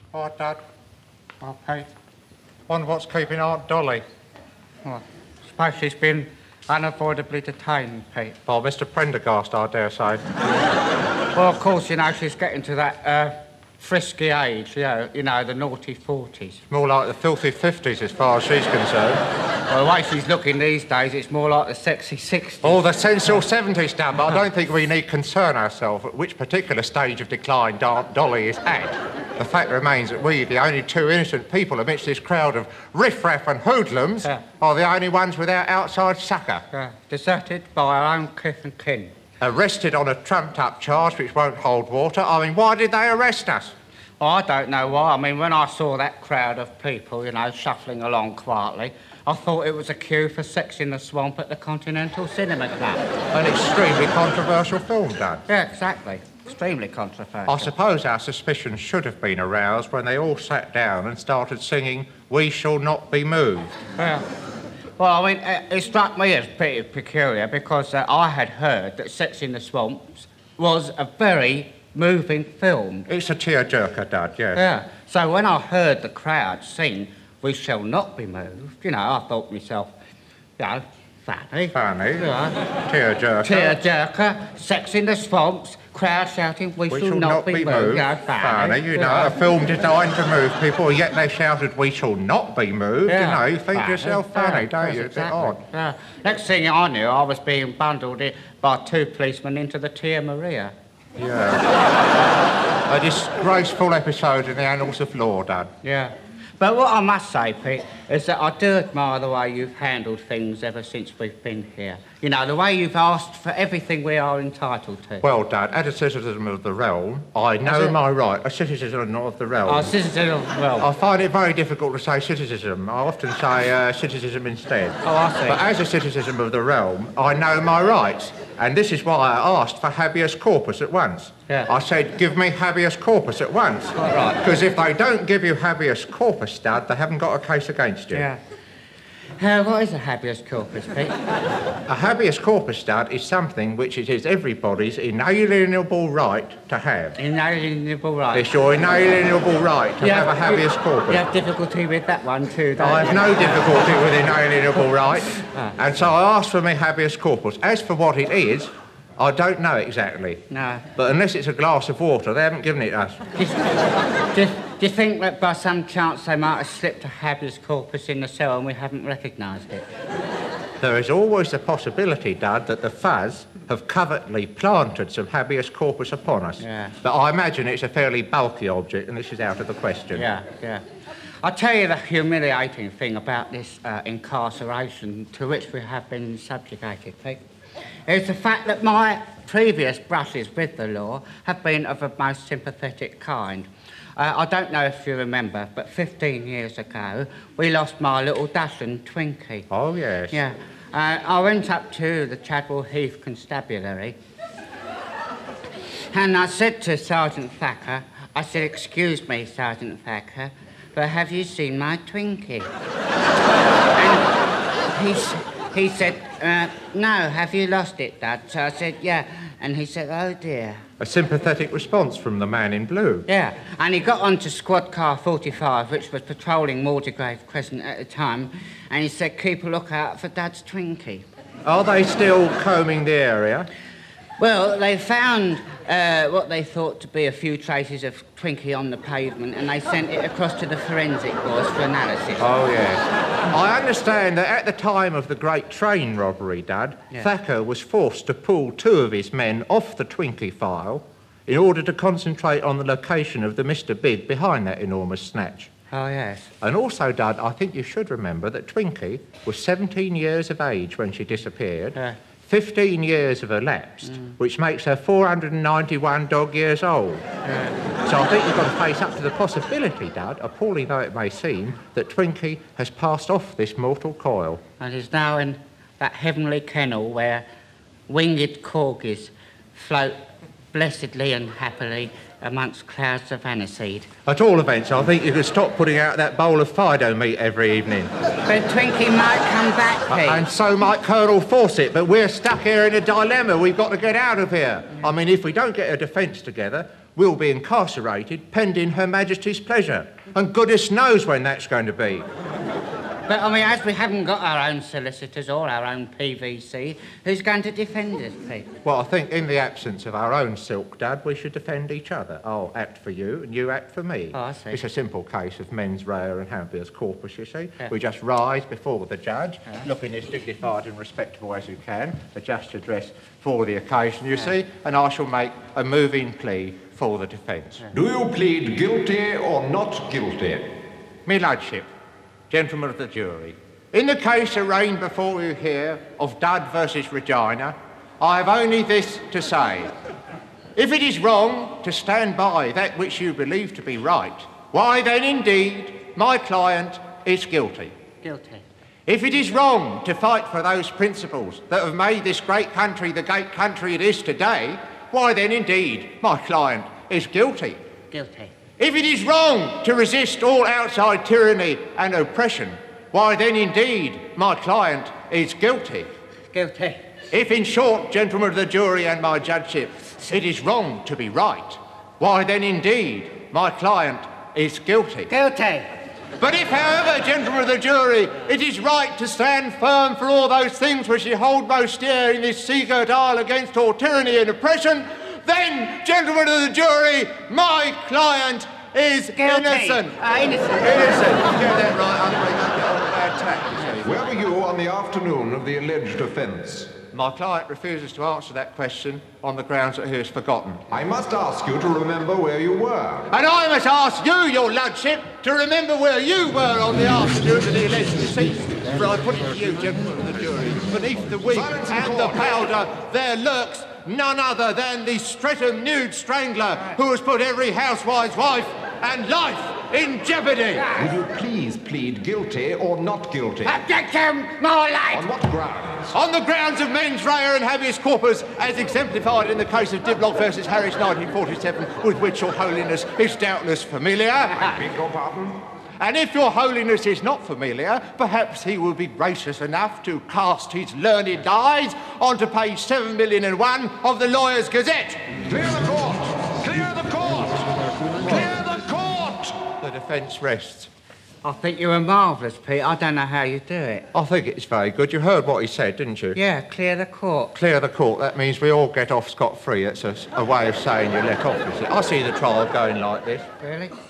Oh, Dad. Oh, Pete. Wonder what's keeping Aunt Dolly. Well, I suppose she's been unavoidably detained, Pete. By Mr. Prendergast, I dare say. Well, of course, she's getting to that frisky age, you know, the naughty 40s. More like the filthy 50s as far as she's concerned. Well, the way she's looking these days, it's more like the sexy 60s. Oh, the sensual 70s, Dad, but I don't think we need concern ourselves at which particular stage of decline Aunt Dolly has had. The fact remains that we, the only two innocent people amidst this crowd of riff-raff and hoodlums, are the only ones without outside succour. Deserted by our own kith and kin. Arrested on a trumped-up charge which won't hold water. I mean, why did they arrest us? Oh, I don't know why. I mean, when I saw that crowd of people, shuffling along quietly, I thought it was a cue for Sex in the Swamp at the Continental Cinema Club. An extremely controversial film, Dad. Yeah, exactly. Extremely controversial. I suppose our suspicions should have been aroused when they all sat down and started singing "We Shall Not Be Moved." Yeah. Well, I mean, it struck me as pretty peculiar because I had heard that Sex in the Swamps was a very moving film. It's a tearjerker, Dad, yes. Yeah. So when I heard the crowd sing "We Shall Not Be Moved," I thought to myself, funny. Funny. Yeah. Tearjerker. Tearjerker, Sex in the Swamps, crowd shouting, we shall not be moved. Funny, a film designed to move people, yet they shouted, we shall not be moved. You think to yourself, funny, don't you? It's a bit odd. Yeah. Next thing I knew, I was being bundled in by two policemen into the Tia Maria. Yeah. A disgraceful episode in the annals of law, Dad. Yeah. But what I must say, Pete, is that I do admire the way you've handled things ever since we've been here. The way you've asked for everything we are entitled to. Well, Dad, as a citizen of the realm, I know my right. A citizen of the realm. Oh, citizen of the realm. I find it very difficult to say citizen. I often say citizen instead. Oh, I see. But as a citizen of the realm, I know my rights. And this is why I asked for habeas corpus at once. Yeah. I said, give me habeas corpus at once. Quite right. Because if they don't give you habeas corpus, Dad, they haven't got a case against you. Yeah. What is a habeas corpus, Pete? A habeas corpus, Dad, is something which it is everybody's inalienable right to have. Inalienable right? It's your inalienable right to have a habeas corpus. You have difficulty with that one too, don't you? I have no difficulty with inalienable right. And so I asked for my habeas corpus. As for what it is, I don't know exactly. No. But unless it's a glass of water, they haven't given it us. Do you think that by some chance they might have slipped a habeas corpus in the cell and we haven't recognised it? There is always the possibility, Dad, that the fuzz have covertly planted some habeas corpus upon us. Yeah. But I imagine it's a fairly bulky object and this is out of the question. Yeah. I'll tell you the humiliating thing about this incarceration to which we have been subjugated, Pete. It's the fact that my previous brushes with the law have been of a most sympathetic kind. I don't know if you remember, but 15 years ago, we lost my little dachshund, Twinkie. Oh, yes. Yeah. I went up to the Chadwell Heath Constabulary, and I said to Sergeant Thacker, excuse me, Sergeant Thacker, but have you seen my Twinkie? And he said, no, have you lost it, Dad? So I said, yeah. And he said, oh, dear. A sympathetic response from the man in blue. Yeah, and he got onto Squad Car 45, which was patrolling Mordegrave Crescent at the time, and he said, keep a lookout for Dad's Twinkie. Are they still combing the area? Well, they found what they thought to be a few traces of Twinkie on the pavement, and they sent it across to the forensic boys for analysis. Oh, yes. I understand that at the time of the great train robbery, Dad, Thacker was forced to pull two of his men off the Twinkie file in order to concentrate on the location of the Mr. Big behind that enormous snatch. Oh, yes. And also, Dad, I think you should remember that Twinkie was 17 years of age when she disappeared. 15 years have elapsed, which makes her 491 dog years old. So I think you've got to face up to the possibility, Dad, appalling though it may seem, that Twinkie has passed off this mortal coil. And is now in that heavenly kennel where winged corgis float blessedly and happily amongst clouds of aniseed. At all events, I think you could stop putting out that bowl of Fido meat every evening. But Twinkie might come back, Pete. And so might Colonel Fawcett, but we're stuck here in a dilemma. We've got to get out of here. I mean, if we don't get a defence together, will be incarcerated pending Her Majesty's pleasure. And goodness knows when that's going to be. But, I mean, as we haven't got our own solicitors or our own PVC, who's going to defend us, Pete? Well, I think in the absence of our own silk dud, we should defend each other. I'll act for you and you act for me. Oh, I see. It's a simple case of mens rea and habeas corpus, you see. Yeah. We just rise before the judge, looking as dignified and respectable as you can, the just address for the occasion, you see, and I shall make a moving plea for the defence. Do you plead guilty or not guilty? Me Lordship, gentlemen of the jury, in the case arraigned before you here of Dud versus Regina, I have only this to say. If it is wrong to stand by that which you believe to be right, why then indeed my client is guilty. Guilty. If it is wrong to fight for those principles that have made this great country the great country it is today, why then indeed my client is guilty. Guilty. If it is wrong to resist all outside tyranny and oppression, why then indeed my client is guilty. Guilty. If in short, gentlemen of the jury and my judgeship, it is wrong to be right, why then indeed my client is guilty. Guilty. But if, however, gentlemen of the jury, it is right to stand firm for all those things which you hold most dear in this seagirt isle against all tyranny and oppression, then, gentlemen of the jury, my client is Guilty. innocent. Innocent. Innocent. Get that right, otherwise I'll get on a bad tack, you see. Where were you on the afternoon of the alleged offence? My client refuses to answer that question on the grounds that he has forgotten. I must ask you to remember where you were. And I must ask you, your lordship, to remember where you were on the afternoon of the alleged decease. For I put it to you, gentlemen of the jury, beneath the wig Silence in and the court. powder there lurks none other than the Streatham nude strangler who has put every housewife's wife and life in jeopardy. Will you please plead guilty or not guilty? Objection, more light. On what grounds? On the grounds of mens rea and habeas corpus, as exemplified in the case of Diblock versus Harris 1947, with which your holiness is doubtless familiar. I beg your pardon? And if your holiness is not familiar, perhaps he will be gracious enough to cast his learned eyes onto page 7,000,001 of the Lawyer's Gazette. Clear the court! Clear the court! Clear the court! The defence rests. I think you were marvellous, Pete. I don't know how you do it. I think it's very good. You heard what he said, didn't you? Yeah, clear the court. Clear the court. That means we all get off scot-free. That's a way of saying you let off, is it? I see the trial going like this. Really?